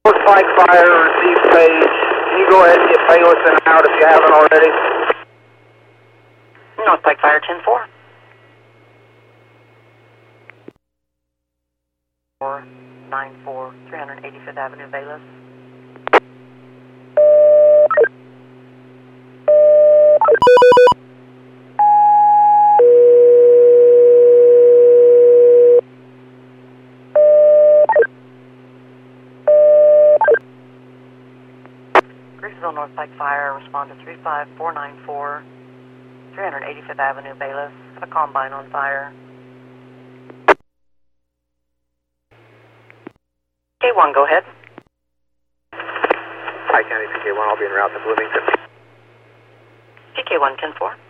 Pike Fire, receive page. Can you go ahead and get Bayless and out if you haven't already? North Pike Fire 10-4. 494 385th Avenue, Bayless. Greaseville North Pike Fire, respond to 35494 385th Avenue, Bayless. Have a combine on fire. K1, go ahead. Pike County PK1, I'll be en route to Bloomington. PK1 10-4.